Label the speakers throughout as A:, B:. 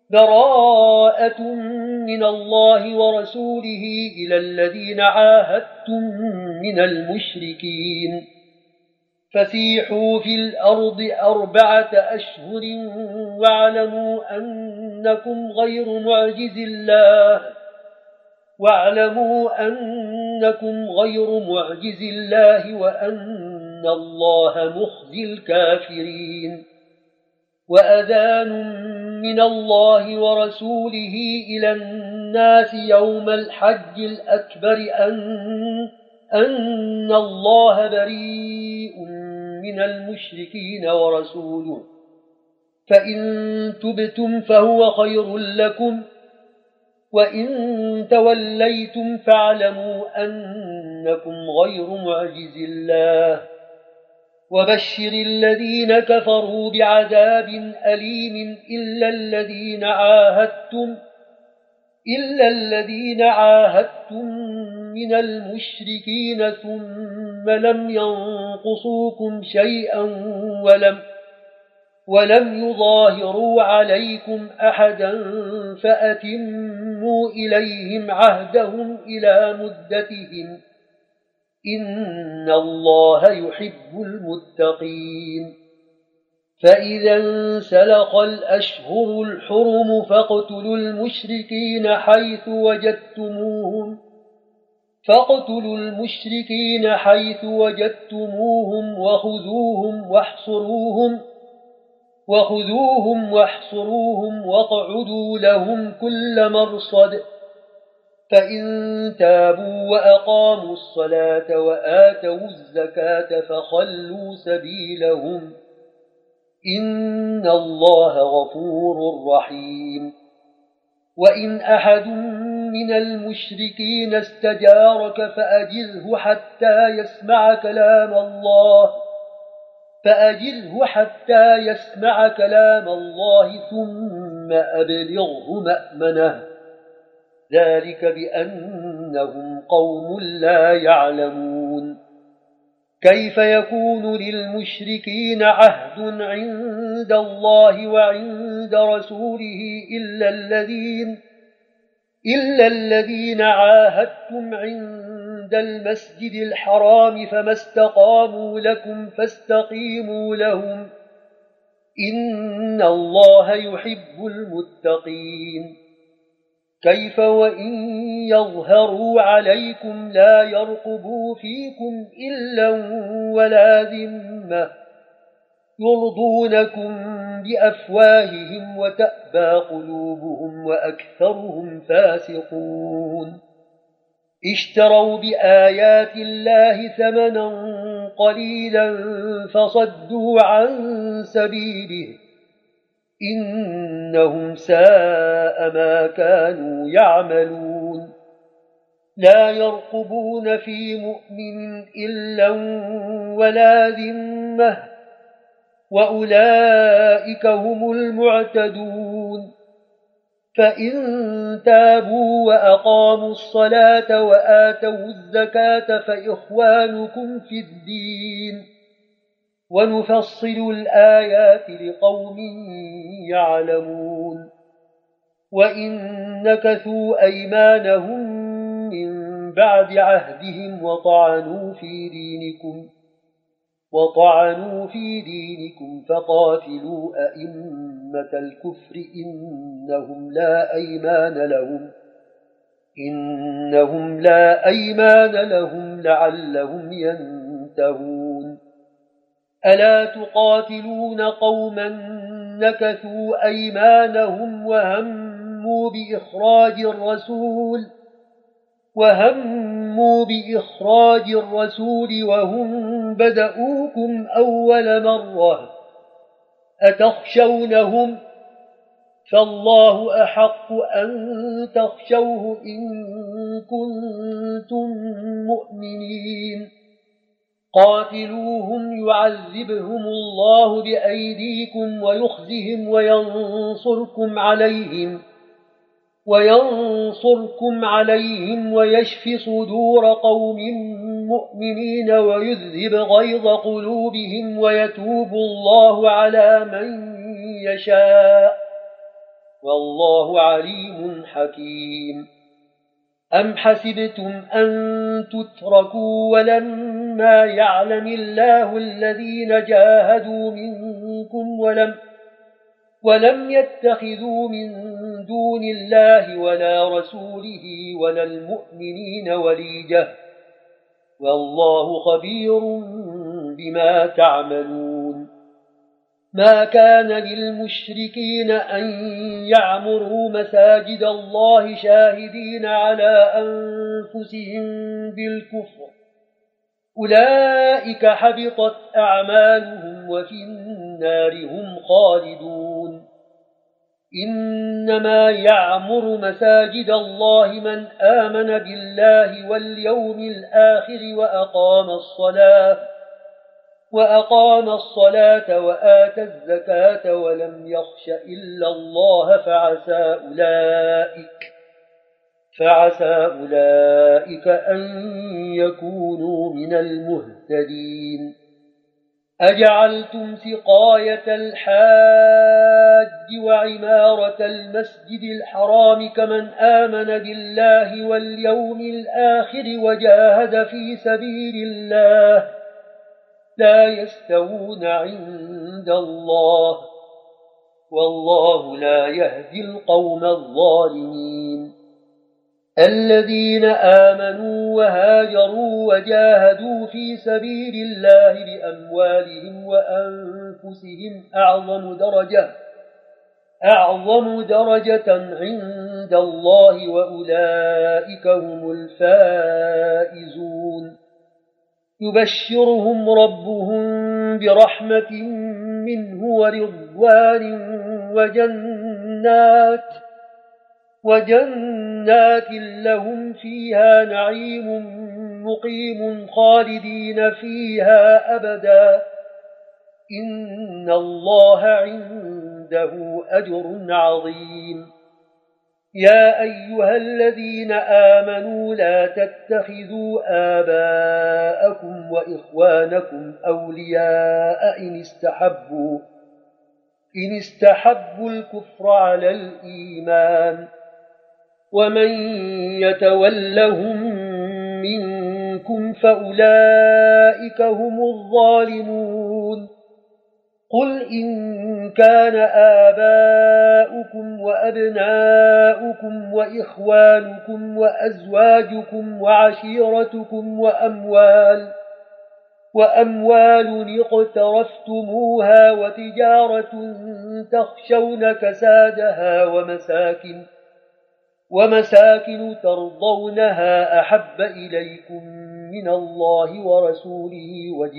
A: براءة من الله ورسوله إلى الذين عاهدتم من المشركين فسيحوا في الأرض 4 أشهر واعلموا أنكم غير معجز الله وأن الله مخزي الكافرين وأذان من الله ورسوله إلى الناس يوم الحج الأكبر أن الله بريء من المشركين ورسوله فإن تبتم فهو خير لكم وإن توليتم فاعلموا أنكم غير معجز الله وبشر الذين كفروا بعذاب أليم إلا الذين عاهدتم من المشركين ثم لم ينقصوكم شيئا ولم يظاهروا عليكم أحدا فأتموا إليهم عهدهم إلى مدتهم إن الله يحب المتقين فإذا انسلخ الأشهر الحرم فاقتلوا المشركين حيث وجدتموهم وخذوهم واحصروهم واقعدوا لهم كل مرصد فإن تابوا وأقاموا الصلاة وآتوا الزكاة فخلوا سبيلهم إن الله غفور رحيم وإن أحد من المشركين استجارك فأجره حتى يسمع كلام الله ثم أبلغه مأمنه ذلك بأنهم قوم لا يعلمون كيف يكون للمشركين عهد عند الله وعند رسوله إلا الذين عاهدتم عند المسجد الحرام فما استقاموا لكم فاستقيموا لهم إن الله يحب المتقين كيف وإن يظهروا عليكم لا يرقبوا فيكم إلا ولا ذمة يرضونكم بأفواههم وتأبى قلوبهم وأكثرهم فاسقون اشتروا بآيات الله ثمنا قليلا فصدوا عن سبيله إنهم ساء ما كانوا يعملون لا يرقبون في مؤمن إلا ولا ذمة وأولئك هم المعتدون فإن تابوا وأقاموا الصلاة وآتوا الزكاة فإخوانكم في الدين ونفصل الآيات لقوم يعلمون وإن نكثوا أيمانهم من بعد عهدهم وطعنوا في دينكم فقاتلوا أئمة الكفر إنهم لا أيمان لهم لعلهم ينتهون ألا تقاتلون قوما نكثوا أيمانهم وهموا بإخراج الرسول وهم بدؤوكم أول مرة أتخشونهم فالله أحق أن تخشوه إن كنتم مؤمنين قاتلوهم يعذبهم الله بأيديكم ويخزهم وينصركم عليهم ويشف صدور قوم مؤمنين ويذهب غيظ قلوبهم ويتوب الله على من يشاء والله عليم حكيم. أم حسبتم أن تتركوا ولما يعلم الله الذين جاهدوا منكم ولم يتخذوا من دون الله ولا رسوله ولا المؤمنين وليجة والله خبير بما تعملون. ما كان للمشركين أن يعمروا مساجد الله شاهدين على أنفسهم بالكفر أولئك حبطت أعمالهم وفي النار هم خالدون. إنما يعمر مساجد الله من آمن بالله واليوم الآخر وأقام الصلاة وآتى الزكاة ولم يخش إلا الله فعسى أولئك أن يكونوا من المهتدين. أجعلتم سقاية الحاج وعمارة المسجد الحرام كمن آمن بالله واليوم الآخر وجاهد في سبيل الله لا يستوون عند الله والله لا يهدي القوم الظالمين. الذين آمنوا وهاجروا وجاهدوا في سبيل الله بأموالهم وأنفسهم أعظم درجة عند الله وأولئك هم الفائزون. يبشرهم ربهم برحمة منه ورضوان وجنات لهم فيها نعيم مقيم خالدين فيها أبدا إن الله عنده أجر عظيم. يا أيها الذين آمنوا لا تتخذوا آباءكم وإخوانكم أولياء إن استحبوا الكفر على الإيمان ومن يتولهم منكم فأولئك هم الظالمون. قل إن كان آباؤكم وأبناؤكم وإخوانكم وأزواجكم وعشيرتكم وأموال اقترفتموها وتجارة تخشون كسادها ومساكن ترضونها أحب إليكم من الله ورسوله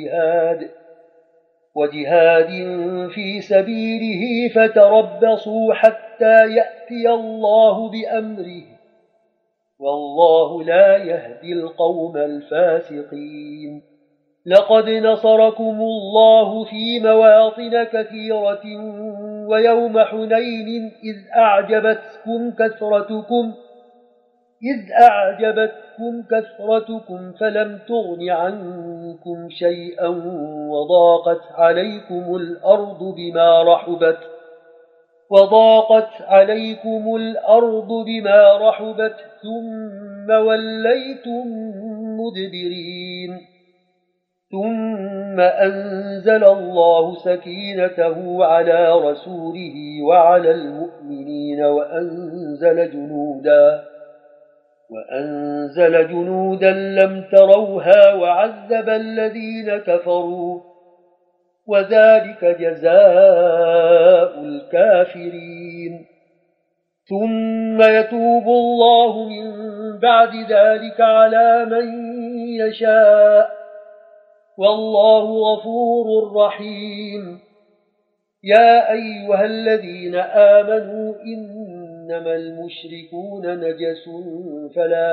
A: وجهاد في سبيله فتربصوا حتى يأتي الله بأمره والله لا يهدي القوم الفاسقين. لقد نصركم الله في مواطن كثيرة ويوم حنين إذ أعجبتكم كثرتكم فلم تغن عنكم شيئا وضاقت عليكم الأرض بما رحبت ثم وليتم مدبرين. ثم أنزل الله سكينته على رسوله وعلى المؤمنين وأنزل جنودا لم تروها وعذب الذين كفروا وذلك جزاء الكافرين. ثم يتوب الله من بعد ذلك على من يشاء والله غفور رحيم. يا أيها الذين آمنوا إنما المشركون نجس فلا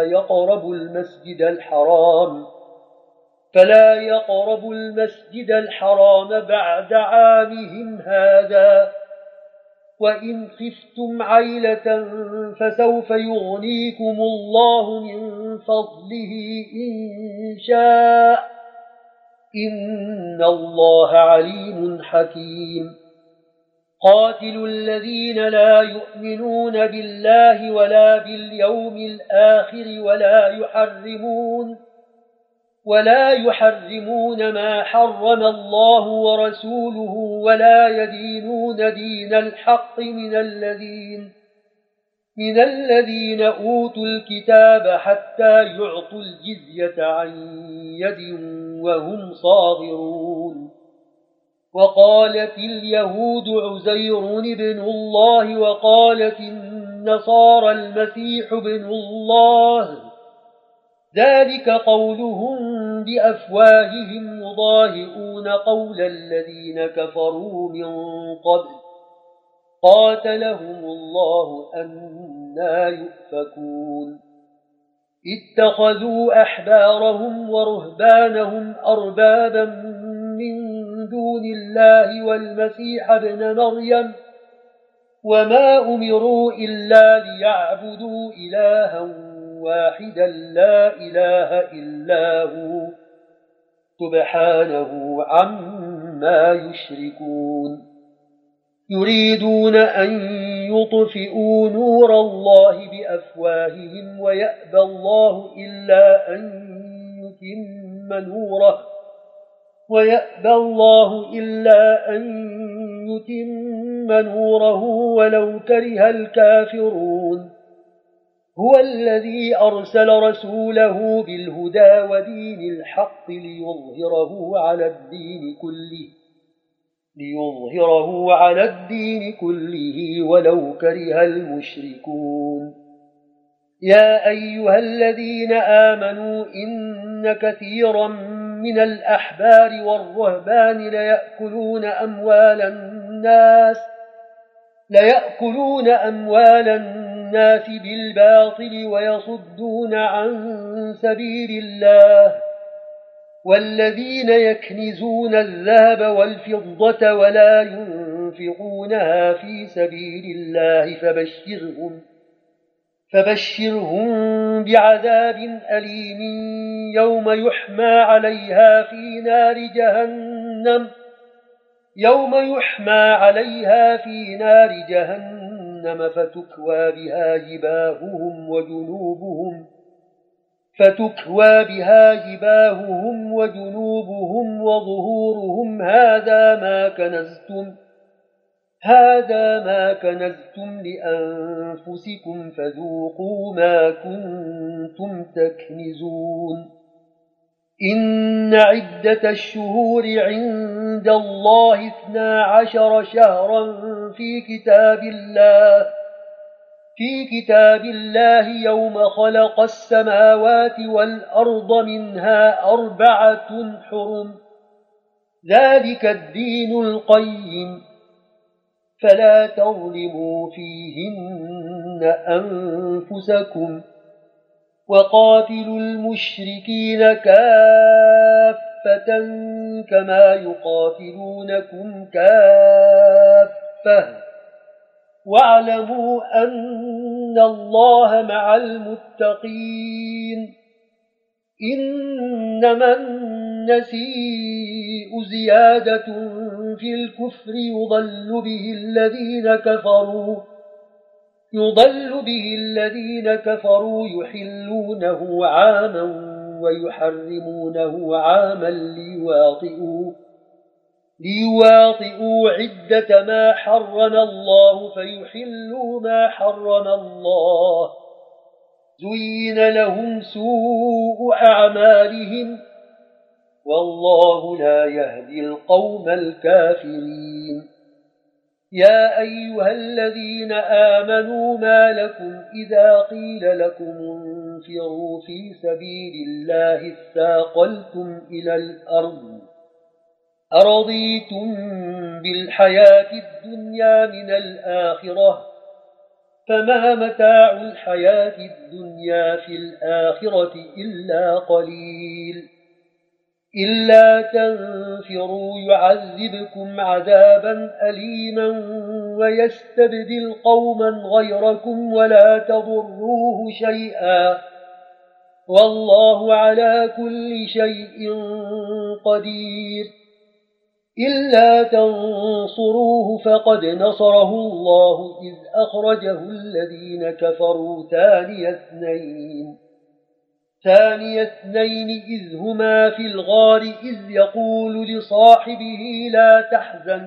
A: يقربوا المسجد الحرام بعد عامهم هذا وإن خفتم عيلة فسوف يغنيكم الله من فضله إن شاء إن الله عليم حكيم. قاتلوا الذين لا يؤمنون بالله ولا باليوم الآخر ولا يحرمون ما حرم الله ورسوله ولا يدينون دين الحق من الذين أوتوا الكتاب حتى يعطوا الجزية عن يد وهم صاغرون. وقالت اليهود عزير بن الله وقالت النصارى المسيح ابن الله، ذلك قولهم بأفواههم يضاهئون قول الذين كفروا من قبل قاتلهم الله أنى يؤفكون. اتخذوا أحبارهم ورهبانهم أربابا من دون الله والمسيح ابن مريم وما أمروا إلا ليعبدوا إلها واحدا لا إله إلا هو سبحانه عما يشركون. يريدون أن يطفئوا نور الله بأفواههم ويأبى الله إلا أن يتم نوره ولو كره الكافرون. هو الذي أرسل رسوله بالهدى ودين الحق ليظهره على الدين كله ولو كره المشركون. يا أيها الذين آمنوا إن كثيرا من الأحبار والرهبان ليأكلون أموال الناس بالباطل ويصدون عن سبيل الله، والذين يكنزون الذهب والفضة ولا ينفقونها في سبيل الله فبشرهم بعذاب أليم يوم يحمى عليها في نار جهنم فتكوى بها جباههم وجنوبهم وظهورهم هذا ما كنزتم لأنفسكم فذوقوا ما كنتم تكنزون. إن عدة الشهور عند الله 12 شهرا في كتاب الله يوم خلق السماوات والأرض منها 4 حرم، ذلك الدين القيم، فلا تظلموا فيهن أنفسكم، وقاتلوا المشركين كافة كما يقاتلونكم كافة، واعلموا أن الله مع المتقين. إنما النسيء زيادة في الكفر يضل به الذين كفروا يحلونه عاما ويحرمونه عاما ليواطئوا عدة ما حرم الله فيحلوا ما حرم الله. زين لهم سوء أعمالهم والله لا يهدي القوم الكافرين. يا أيها الذين آمنوا ما لكم إذا قيل لكم انفروا في سبيل الله اثاقلتم إلى الأرض أرضيتم بالحياة الدنيا من الآخرة فما متاع الحياة الدنيا في الآخرة إلا قليل. إلا تنفروا يعذبكم عذابا أليما ويستبدل قوما غيركم ولا تضروه شيئا والله على كل شيء قدير. إلا تنصروه فقد نصره الله إذ أخرجه الذين كفروا ثاني اثنين إذ هما في الغار إذ يقول لصاحبه لا تحزن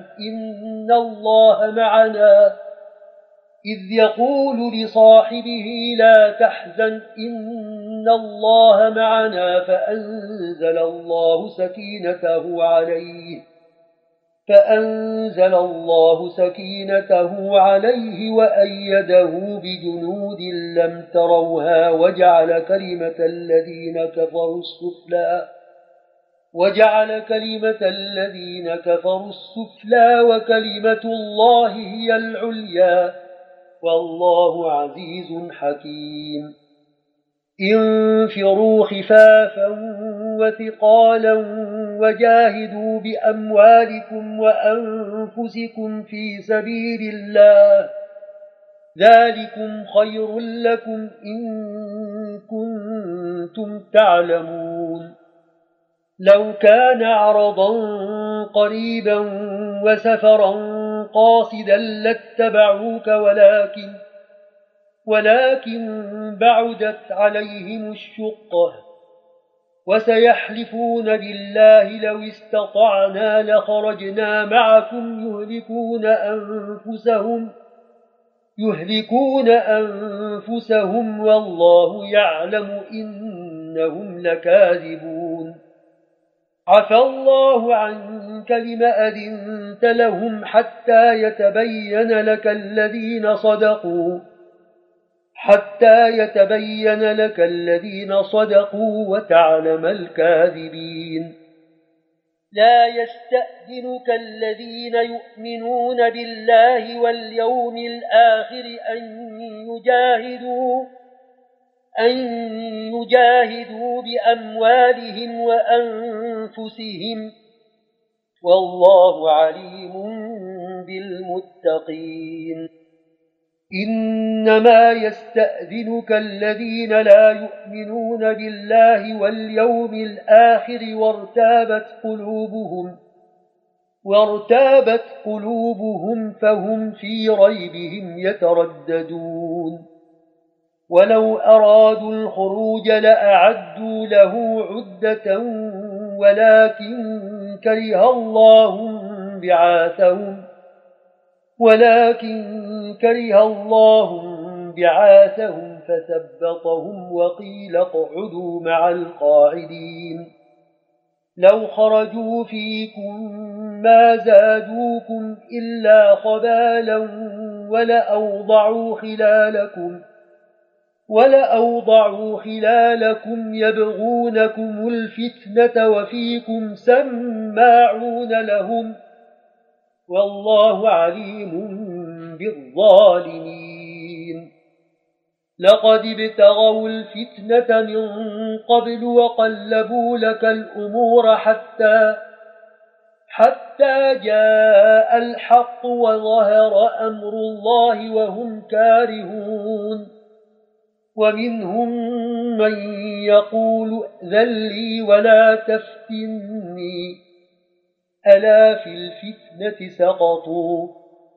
A: إن الله معنا فأنزل الله سكينته عليه وأيده بجنود لم تروها وجعل كلمة الذين كفروا السفلى وكلمة الله هي العليا والله عزيز حكيم. انفروا خفافا وثقالا وجاهدوا بأموالكم وأنفسكم في سبيل الله ذلكم خير لكم إن كنتم تعلمون. لو كان عرضا قريبا وسفرا قاصدا لاتبعوك ولكن بعدت عليهم الشقة وسيحلفون بالله لو استطعنا لخرجنا معكم يهلكون أنفسهم والله يعلم إنهم لكاذبون. عفى الله عنك لم أذنت لهم حتى يتبين لك الذين صدقوا وتعلم الكاذبين. لا يستأذنك الذين يؤمنون بالله واليوم الآخر أن يجاهدوا بأموالهم وأنفسهم والله عليم بالمتقين. إنما يستأذنك الذين لا يؤمنون بالله واليوم الآخر وارتابت قلوبهم فهم في ريبهم يترددون. ولو أرادوا الخروج لأعدوا له عدة ولكن كره الله بعاثهم فثبطهم وقيل اقعدوا مع القاعدين. لو خرجوا فيكم ما زادوكم إلا خبالا ولأوضعوا خلالكم يبغونكم الفتنة وفيكم سماعون لهم والله عليم بالظالمين. لقد ابتغوا الفتنة من قبل وقلبوا لك الأمور حتى جاء الحق وظهر أمر الله وهم كارهون. ومنهم من يقول ائذن لي ولا تفتني ألا في الفتنة سقطوا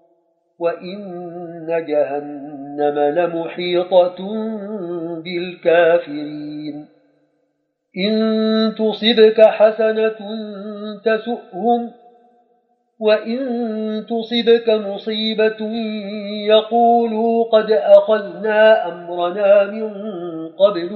A: وإن جهنم لمحيطة بالكافرين. إن تصبك حسنة تسؤهم وإن تصبك مصيبة يقولوا قد أخذنا أمرنا من قبل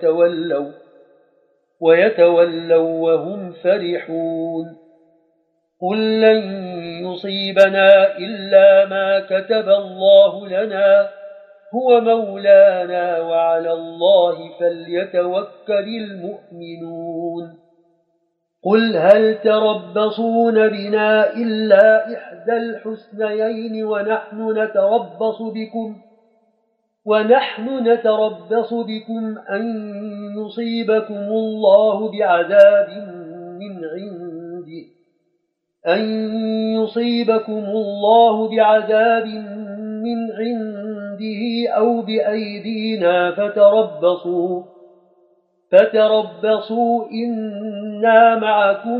A: ويتولوا وهم فرحون. قل لن يصيبنا إلا ما كتب الله لنا هو مولانا وعلى الله فليتوكل المؤمنون. قل هل تربصون بنا إلا إحدى الحسنيين ونحن نتربص بكم أن يصيبكم الله بعذاب من عنده أو بأيدينا فتربصوا إنا معكم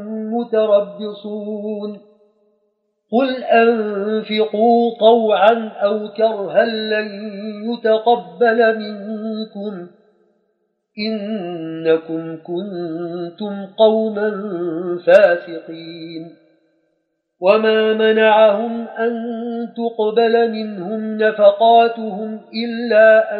A: متربصون قل أنفقوا طوعا أو كرها لن يتقبل منكم إنكم كنتم قوما فاسقين وما منعهم أن تقبل منهم نفقاتهم إلا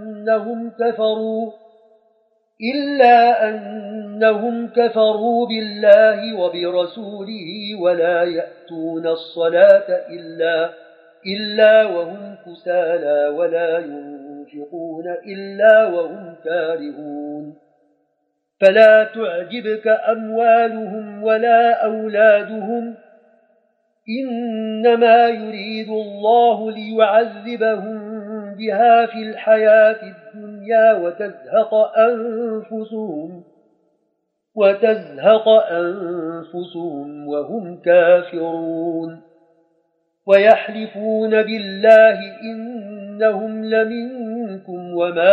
A: أنهم كفروا بالله وبرسوله ولا يأتون الصلاة إلا وهم كسالى ولا ينفقون إلا وهم كارهون فلا تعجبك أموالهم ولا أولادهم إنما يريد الله ليعذبهم بها في الحياة الدنيا وتزهق أنفسهم وهم كافرون ويحلفون بالله إنهم لمنكم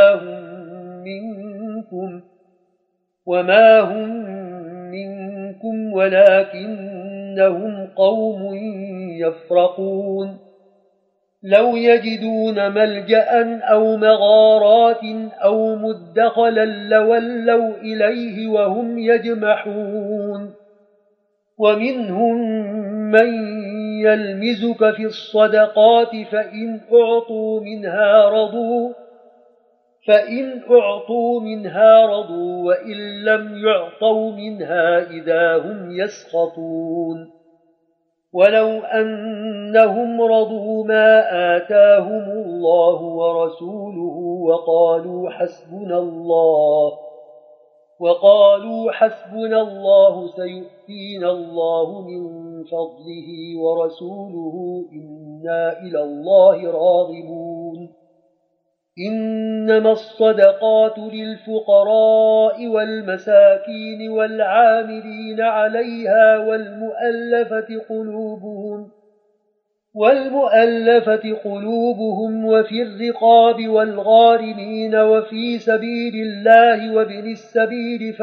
A: وما هم منكم ولكنهم قوم يفرقون لو يجدون ملجأ أو مغارات أو مدخلا لولوا إليه وهم يجمحون ومنهم من يلمزك في الصدقات فإن أعطوا منها رضوا وإن لم يعطوا منها إذا هم يسخطون ولو أنهم رضوا ما آتاهم الله ورسوله وقالوا حسبنا الله سيؤتينا الله من فضله ورسوله إنا إلى الله راغبون إنما الصدقات للفقراء والمساكين والعاملين عليها والمؤلفة قلوبهم وفي الرقاب والغارمين وفي سبيل الله وابن السبيل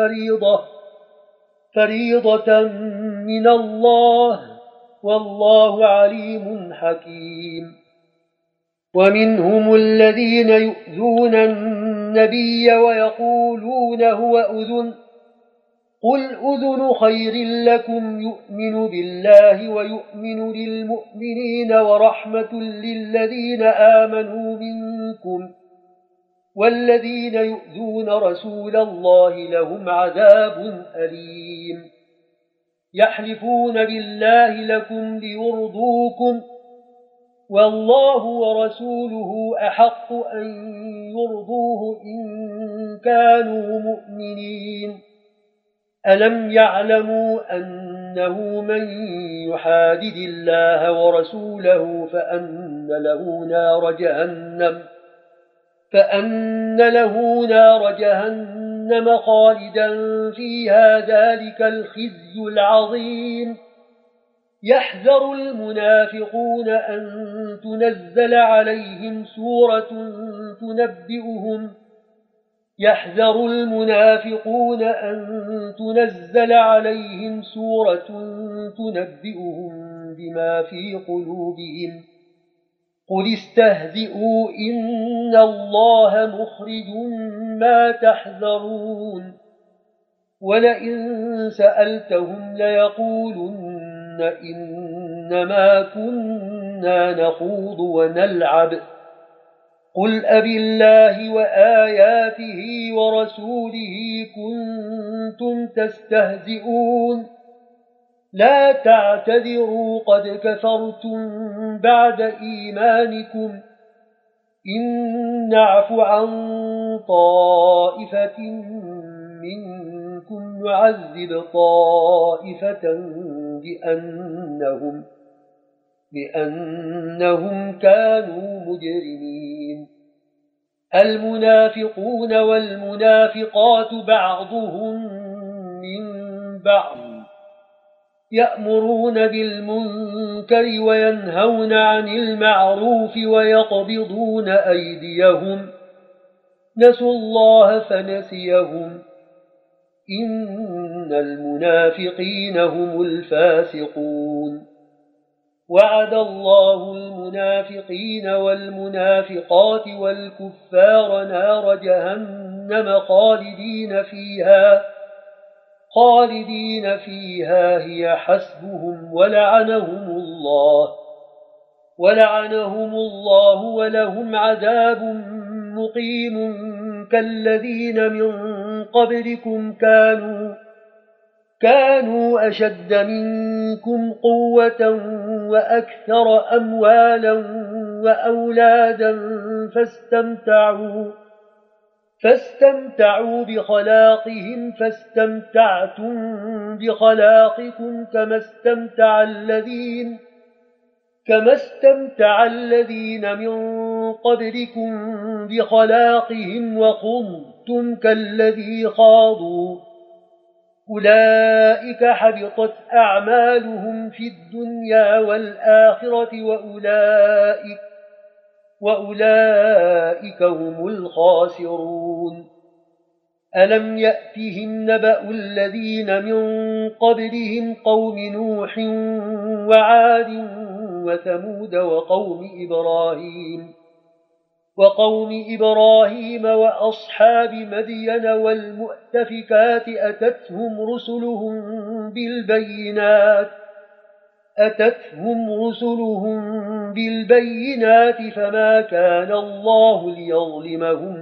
A: فريضة من الله والله عليم حكيم ومنهم الذين يؤذون النبي ويقولون هو أذن قل أذن خير لكم يؤمن بالله ويؤمن للمؤمنين ورحمة للذين آمنوا منكم والذين يؤذون رسول الله لهم عذاب أليم يحلفون بالله لكم ليرضوكم والله ورسوله أحق أن يرضوه إن كانوا مؤمنين ألم يعلموا أنه من يحادد الله ورسوله فأن له نار جهنم خالدا فيها ذلك الخزي العظيم يحذر المنافقون أن تنزل عليهم سورة تنبئهم بما في قلوبهم قل استهزئوا إن الله مخرج ما تحذرون ولئن سألتهم ليقولن إنما كنا نخوض ونلعب قل أبالله وآياته ورسوله كنتم تستهزئون لا تعتذروا قد كفرتم بعد إيمانكم إن نعف عن طائفة منكم نعذب طائفة بأنهم كانوا مجرمين المنافقون والمنافقات بعضهم من بعض يأمرون بالمنكر وينهون عن المعروف ويقبضون أيديهم نسوا الله فنسيهم إن المنافقين هم الفاسقون وعد الله المنافقين والمنافقات والكفار نار جهنم خالدين فيها هي حسبهم ولعنهم الله ولهم عذاب مقيم كالذين من قبلكم كانوا أشد منكم قوة وأكثر أموالا وأولادا فاستمتعوا بخلاقهم فاستمتعتم بخلاقكم كما استمتع الذين من قبلكم بخلاقهم وخضتم كالذي خاضوا أولئك حبطت أعمالهم في الدنيا والآخرة وأولئك هم الخاسرون ألم يأتهم نبأ الذين من قبلهم قوم نوح وعاد وثمود وقوم إبراهيم وأصحاب مدين والمؤتفكات أتتهم رسلهم بالبينات فما كان الله ليظلمهم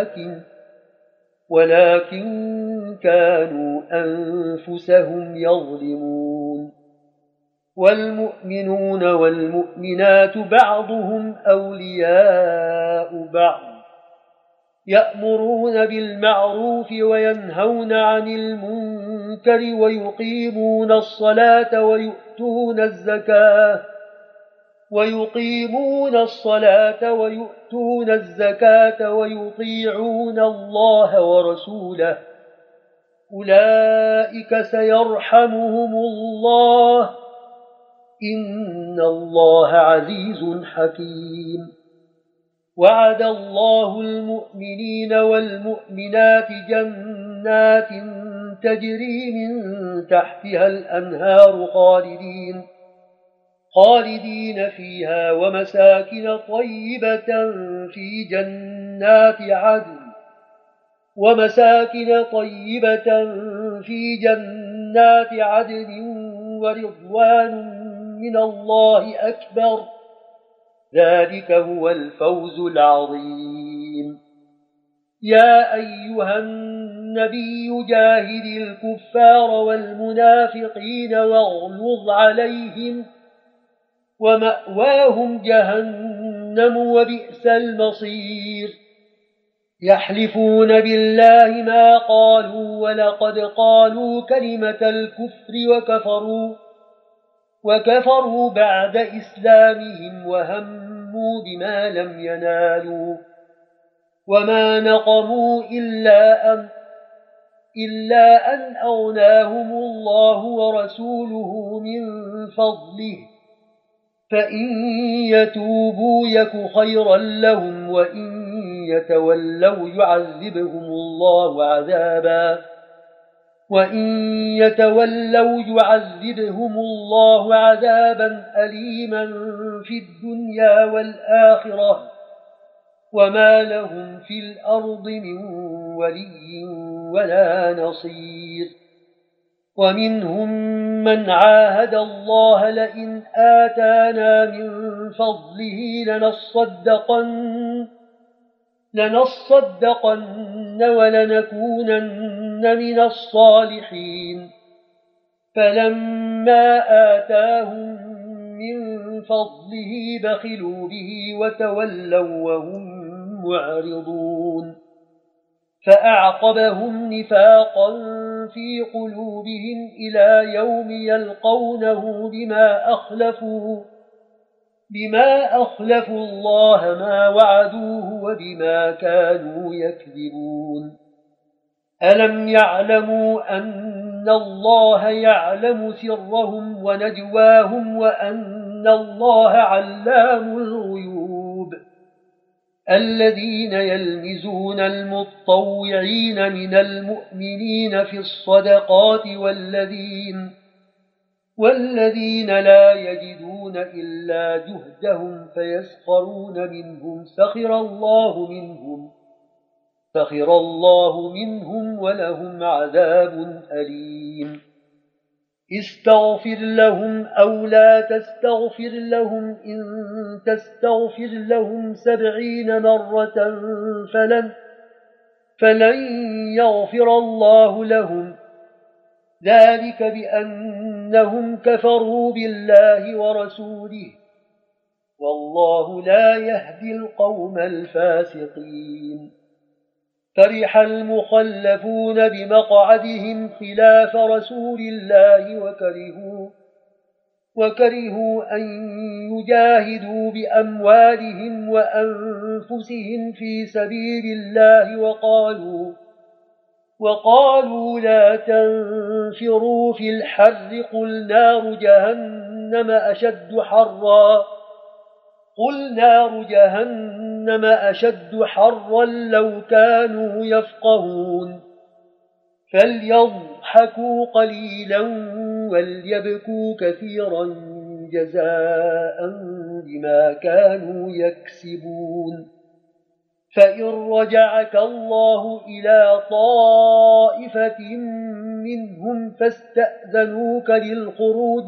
A: ولكن كانوا أنفسهم يظلمون والمؤمنون والمؤمنات بعضهم أولياء بعض يأمرون بالمعروف وينهون عن المنكر ويقيمون الصلاة ويؤتون الزكاة ويطيعون الله ورسوله أولئك سيرحمهم الله إن الله عزيز حكيم وعد الله المؤمنين والمؤمنات جنات تجري من تحتها الأنهار خالدين فيها ومساكن طيبة في جنات عدن ورضوان من الله أكبر ذلك هو الفوز العظيم يا أيها النبي جاهد الكفار والمنافقين واغلظ عليهم ومأواهم جهنم وبئس المصير يحلفون بالله ما قالوا ولقد قالوا كلمة الكفر وكفروا بعد إسلامهم وهموا بما لم ينالوا وما نقموا إلا أن أغناهم الله ورسوله من فضله فإن يتوبوا يك خيرا لهم وإن يتولوا يعذبهم الله عذابا أليما في الدنيا والآخرة وما لهم في الأرض من ولي ولا نصير ومنهم من عاهد الله لئن آتانا من فضله لنصدقن ولنكونن من الصالحين فلما آتاهم من فضله بخلوا به وتولوا وهم معرضون فأعقبهم نفاقا في قلوبهم إلى يوم يلقونه بما أخلفوا الله ما وعدوه وبما كانوا يكذبون ألم يعلموا أن الله يعلم سرهم ونجواهم وأن الله علام الغيوب الذين يلمزون المتطوعين من المؤمنين في الصدقات والذين لا يجدون إلا جهدهم فيسخرون منهم سخر الله منهم ولهم عذاب أليم استغفر لهم أو لا تستغفر لهم إن تستغفر لهم 70 مرة فلن يغفر الله لهم ذلك بأنهم كفروا بالله ورسوله والله لا يهدي القوم الفاسقين فرح المخلفون بمقعدهم خلاف رسول الله وكرهوا أن يجاهدوا بأموالهم وأنفسهم في سبيل الله وقالوا لا تنفروا في الحر قل نار جهنم أشد حرا لو كانوا يفقهون فليضحكوا قليلا وليبكوا كثيرا جزاء بما كانوا يكسبون فإن رجعك الله إلى طائفة منهم فاستأذنوك للخروج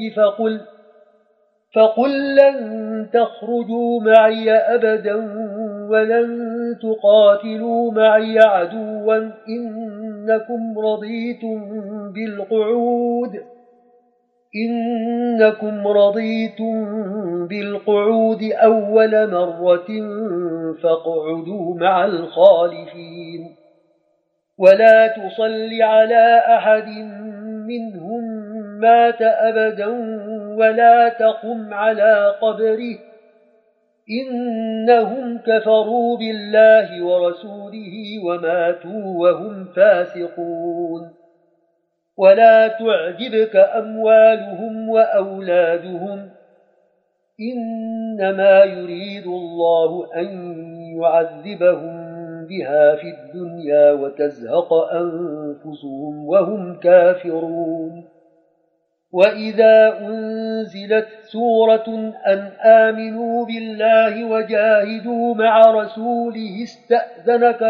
A: فقل لن تخرجوا معي أبدا ولن تقاتلوا معي عدوا إنكم رضيتم بالقعود أول مرة فاقعدوا مع الخالفين ولا تصل على أحد منهم مات أبدا ولا تقم على قبره إنهم كفروا بالله ورسوله وماتوا وهم فاسقون ولا تعجبك أموالهم وأولادهم إنما يريد الله أن يعذبهم بها في الدنيا وتزهق أنفسهم وهم كافرون وإذا أنزلت سورة أن آمنوا بالله وجاهدوا مع رسوله استأذنك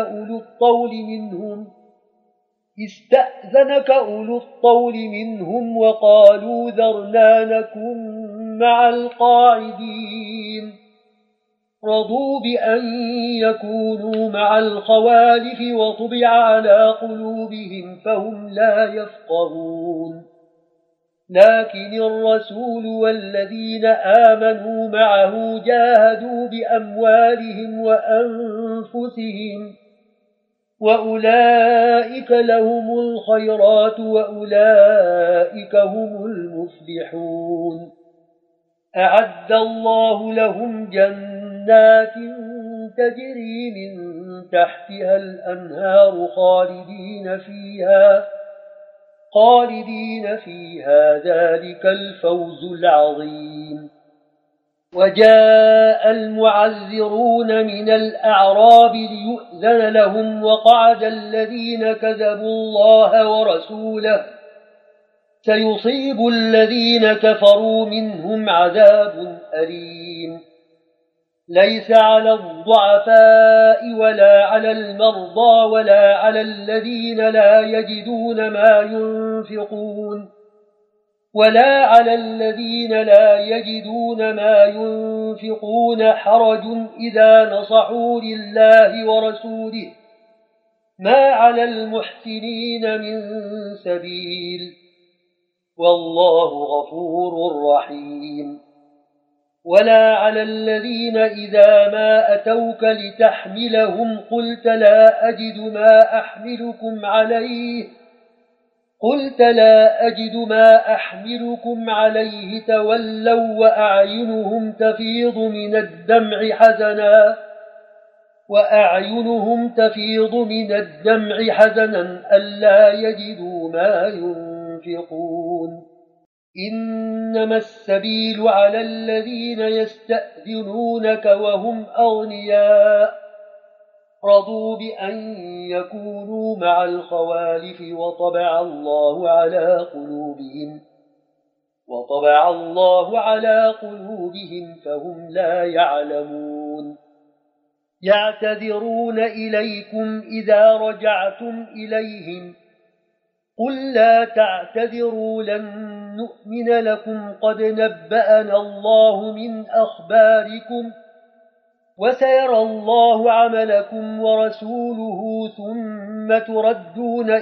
A: أولو الطول منهم وقالوا ذرنا نكن مع القاعدين رضوا بأن يكونوا مع الخوالف وطبع على قلوبهم فهم لا يفقهون لكن الرسول والذين آمنوا معه جاهدوا بأموالهم وأنفسهم وأولئك لهم الخيرات وأولئك هم المفلحون أعد الله لهم جنات تجري من تحتها الأنهار خالدين فيها ذلك الفوز العظيم وجاء المعذرون من الأعراب ليؤذن لهم وقعد الذين كذبوا الله ورسوله سيصيب الذين كفروا منهم عذاب أليم ليس على الضعفاء ولا على المرضى ولا على الذين لا يجدون ما ينفقون حرج إذا نصحوا لله ورسوله ما على المحسنين من سبيل والله غفور رحيم ولا على الذين إذا ما أتوك لتحملهم قلت لا أجد ما أحملكم عليه تولوا وأعينهم تفيض من الدمع حزنا ألا يجدوا ما ينفقون إنما السبيل على الذين يستأذنونك وهم أغنياء رضوا بأن يكونوا مع الخوالف وطبع الله على قلوبهم فهم لا يعلمون يعتذرون إليكم إذا رجعتم إليهم قل لا تعتذروا لن نؤمن لكم قد نبأنا الله من أخباركم وسيرى الله عملكم ورسوله ثم تردون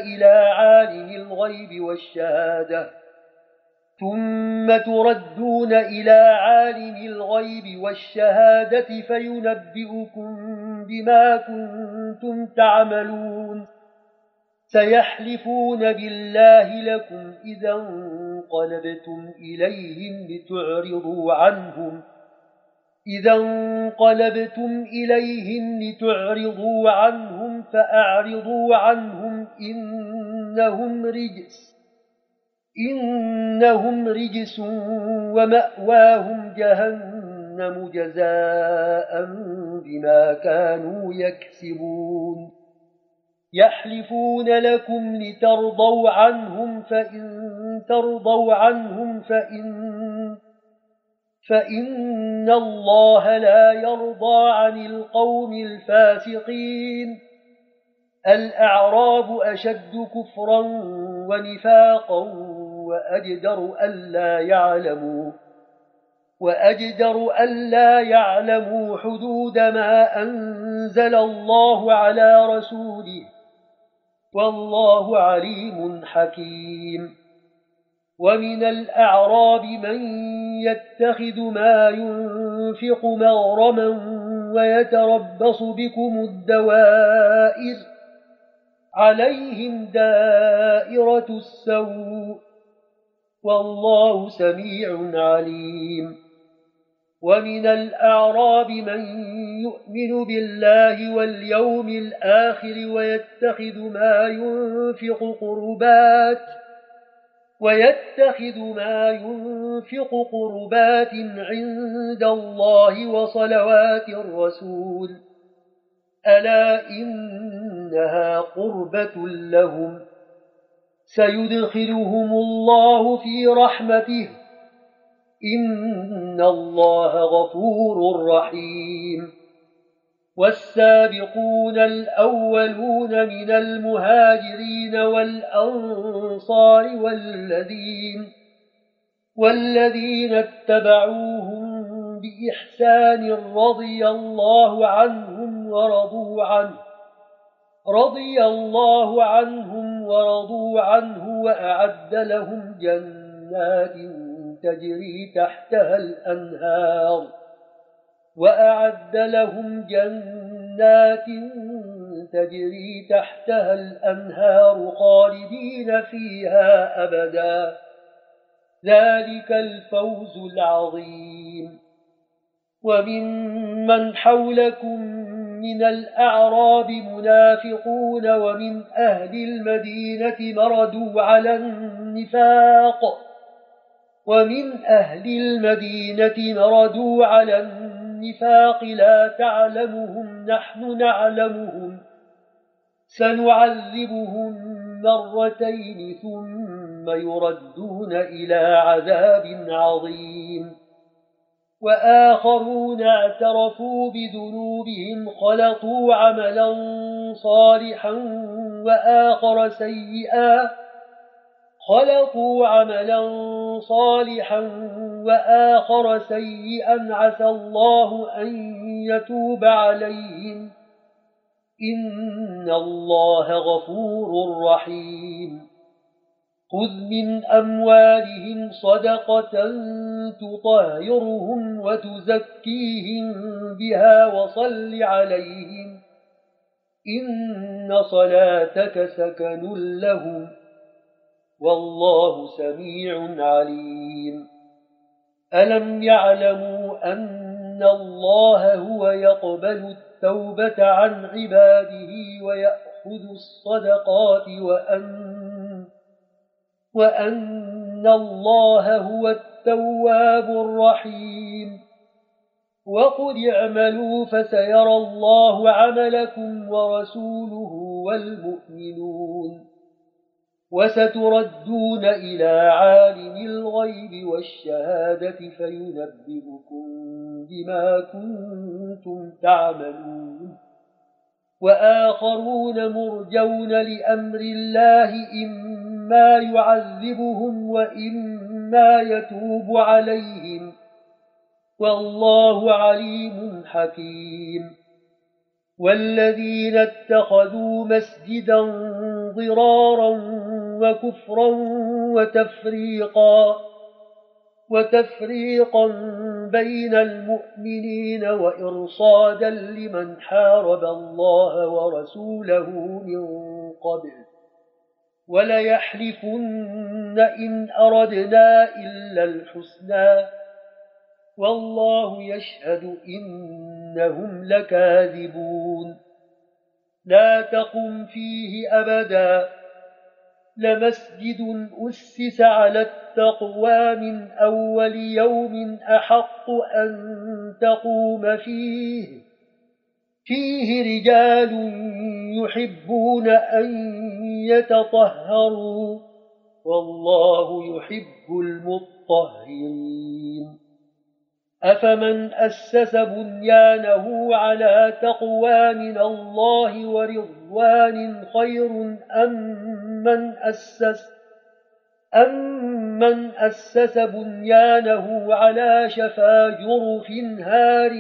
A: إلى عالم الغيب والشهادة فينبئكم بما كنتم تعملون سيحلفون بالله لكم إذا انقلبتم إليهم لتعرضوا عنهم فأعرضوا عنهم إنهم رجس ومأواهم جهنم جزاء بما كانوا يكسبون يحلفون لكم لترضوا عنهم فإن ترضوا عنهم فإن الله لا يرضى عن القوم الفاسقين الأعراب أشد كفرا ونفاقا وأجدر ألا يعلموا حدود ما أنزل الله على رسوله والله عليم حكيم ومن الأعراب من يتخذ ما ينفق مغرما ويتربص بكم الدوائر عليهم دائرة السوء والله سميع عليم ومن الأعراب من يؤمن بالله واليوم الآخر ويتخذ ما ينفق قربات عند الله وصلوات الرسول ألا إنها قربة لهم سيدخلهم الله في رحمته إن الله غفور رحيم والسابقون الأولون من المهاجرين والأنصار والذين اتبعوهم بإحسان رضي الله عنهم ورضوا عنه وأعد لهم جنات تجري تحتها الأنهار خالدين فيها أبدا ذلك الفوز العظيم وممن حولكم من الأعراب منافقون ومن أهل المدينة مردوا على النفاق لا تعلمهم نحن نعلمهم سنعذبهم مرتين ثم يردون إلى عذاب عظيم وآخرون اعترفوا بذنوبهم خلطوا عملا صالحا وآخر سيئا عسى الله أن يتوب عليهم إن الله غفور رحيم خذ من أموالهم صدقة تطهرهم وتزكيهم بها وصل عليهم إن صلاتك سكن لهم والله سميع عليم ألم يعلموا أن الله هو يقبل التوبة عن عباده ويأخذ الصدقات وأن الله هو التواب الرحيم وقل اعملوا فسيرى الله عملكم ورسوله والمؤمنون وستردون إلى عالم الغيب والشهادة فينبئكم بما كنتم تعملون وآخرون مرجون لأمر الله إما يعذبهم وإما يتوب عليهم والله عليم حكيم والذين اتخذوا مسجدا ضرارا وكفرا وتفريقا بين المؤمنين وإرصادا لمن حارب الله ورسوله من قبل وليحلفن إن أردنا إلا الحسنى والله يشهد إنهم لكاذبون لا تقم فيه أبدا لمسجد أسس على التقوى من أول يوم أحق أن تقوم فيه رجال يحبون أن يتطهروا والله يحب المطهرين أفمن أسس بنيانه على تقوى من الله ورضوان خير أمن أسس بنيانه على شفا جرف هار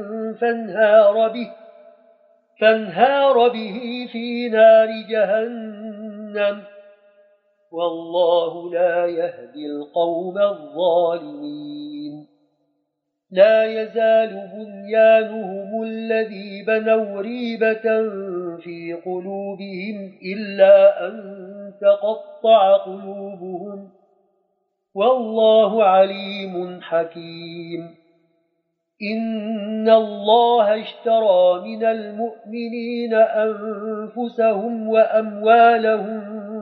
A: فانهار به في نار جهنم والله لا يهدي القوم الظالمين لا يزال بنيانهم الذي بنوا ريبة في قلوبهم إلا أن تقطع قلوبهم والله عليم حكيم إن الله اشترى من المؤمنين أنفسهم وأموالهم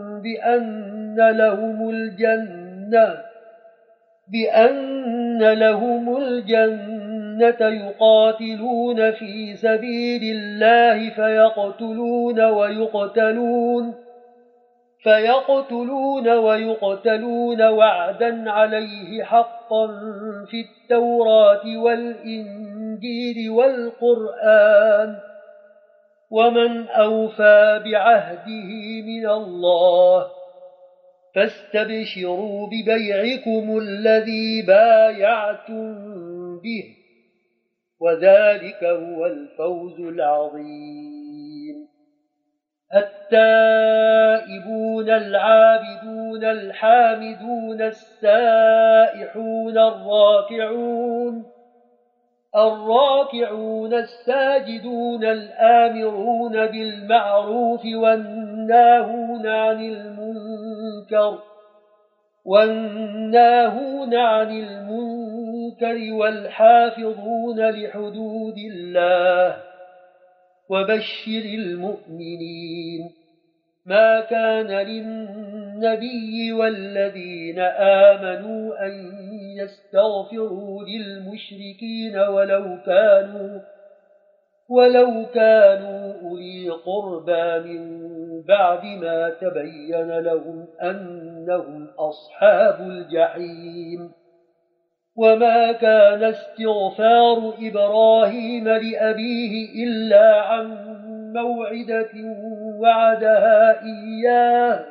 A: بأن لهم الجنة يقاتلون في سبيل الله فيقتلون ويقتلون وعدا عليه حقا في التوراة والإنجيل والقرآن ومن أوفى بعهده من الله فاستبشروا ببيعكم الذي بايعتم به وذلك هو الفوز العظيم التائبون العابدون الحامدون السائحون الراكعون الساجدون الآمرون بالمعروف والناهون عن المنكر والحافظون لحدود الله وبشر المؤمنين ما كان للنبي والذين آمنوا أن يستغفروا للمشركين ولو كانوا أولي قربى من بعد ما تبين لهم أنهم أصحاب الجحيم وما كان استغفار إبراهيم لأبيه إلا عن موعدة وعدها إياه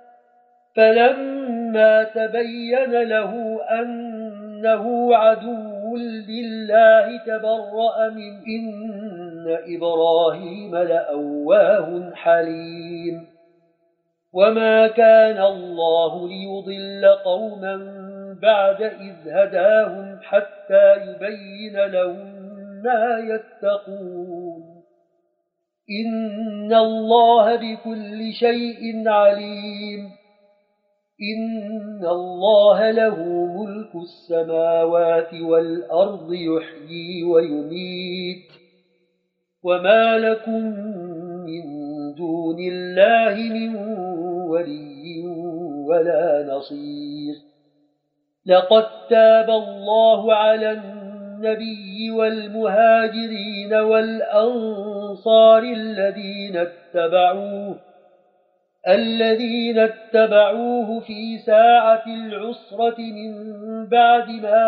A: فلما تبين له أنه عدو لله تبرأ منه إن إبراهيم لأواه حليم وما كان الله ليضل قوما بعد إذ هداهم حتى يبين لهم ما يتقون إن الله بكل شيء عليم إن الله له ملك السماوات والأرض يحيي ويميت وما لكم من دون الله من ولي ولا نصير لقد تاب الله على والنبي والمهاجرين والأنصار الذين اتبعوه في ساعة العسرة من بعد ما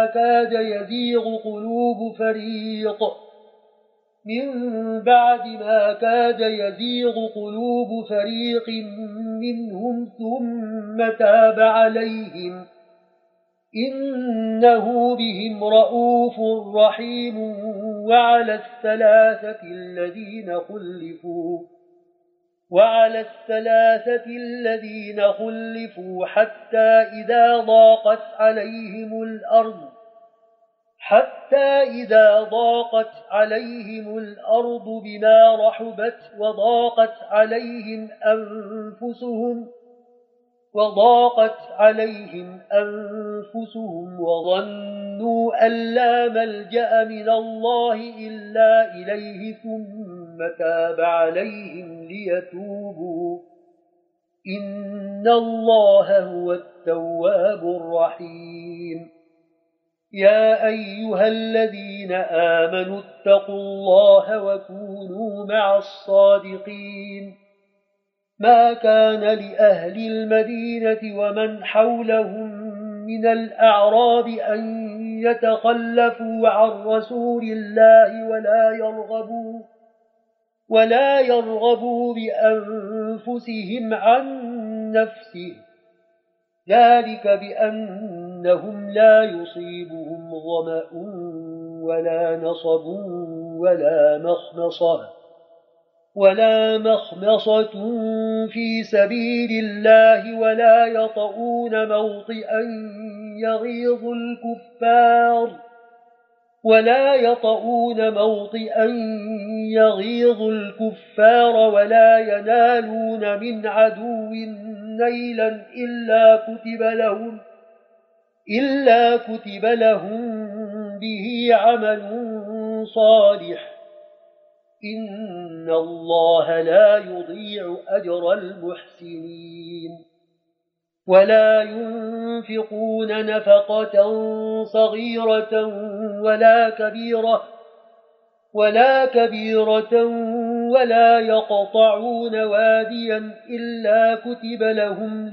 A: كاد يزيغ قلوب فريق منهم ثم تاب عليهم إنه بهم رؤوف رحيم. وعلى الثلاثة الذين خلفوا حتى إذا ضاقت عليهم الأرض بما رحبت وضاقت عليهم أنفسهم وظنوا أن لا ملجأ من الله إلا إليه ثم تاب عليهم ليتوبوا إن الله هو التواب الرحيم. يا أيها الذين آمنوا اتقوا الله وكونوا مع الصادقين. ما كان لأهل المدينة ومن حولهم من الأعراب أن يتخلفوا عن رسول الله ولا يرغبوا بأنفسهم عن نفسه، ذلك بأنهم لا يصيبهم ظمأ ولا نصب ولا مخمصة في سبيل الله ولا يطؤون موطئا يغيظ الكفار ولا ينالون من عدو نيلا إلا كتب لهم به عمل صالح. إن الله لا يضيع أجر المحسنين. ولا ينفقون نفقة صغيرة ولا كبيرة ولا يقطعون واديا إلا كتب لهم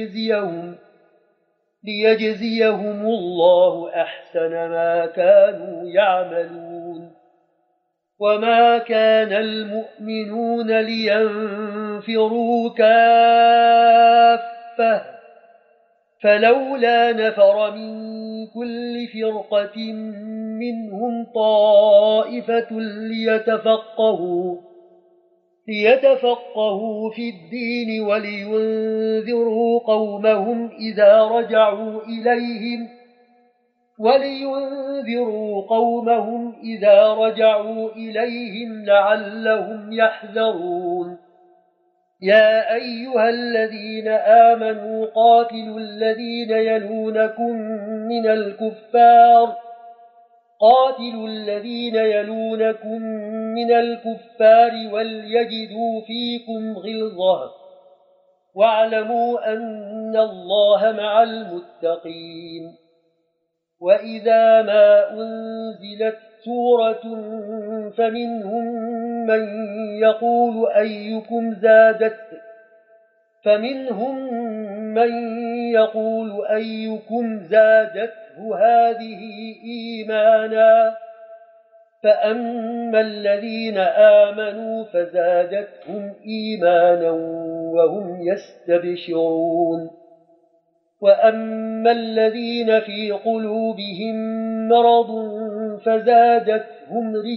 A: ليجزيهم الله أحسن ما كانوا يعملون. وما كان المؤمنون لينفروا كافة فلولا نفر من كل فرقة منهم طائفة ليتفقهوا في الدين ولينذروا قومهم إذا رجعوا إليهم لعلهم يحذرون. يا أيها الذين آمنوا قاتلوا الذين يلونكم من الكفار وليجدوا فيكم غلظة واعلموا أن الله مع المتقين. وإذا ما أنزلت سورة فمنهم من يقول أيكم زادته هذه إيمانا فأما الذين آمنوا فزادتهم إيمانا وهم يستبشرون. وأما الذين في قلوبهم مرض فزادتهم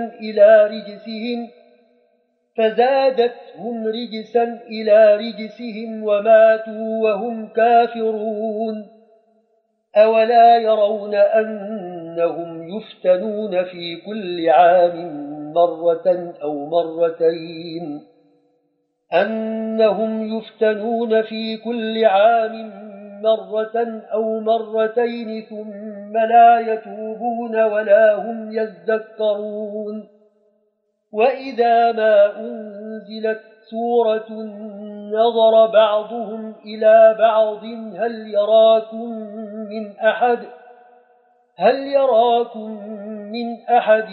A: رجسا إلى رجسهم وماتوا وهم كافرون. أولا يرون أنهم يفتنون في كل عام مرة أو مرتين ثم لا يتوبون ولا هم يذكرون. وإذا ما أنزلت سورة نظر بعضهم إلى بعض هل هل يراكم من أحد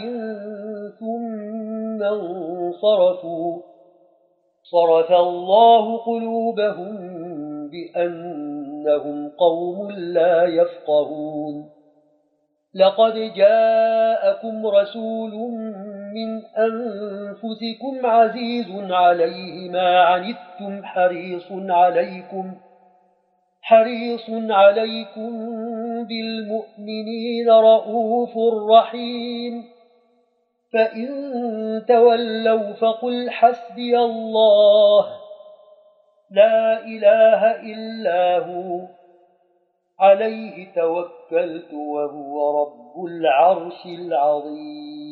A: ثم انصرفوا صرف الله قلوبهم بأنهم قوم لا يفقهون لقد جاءكم رسول من أنفسكم عزيز عليه ما عنتم حريص عليكم بالمؤمنين رؤوف رحيم فإن تولوا فقل حسبي الله لا إله إلا هو عليه توكلت وهو رب العرش العظيم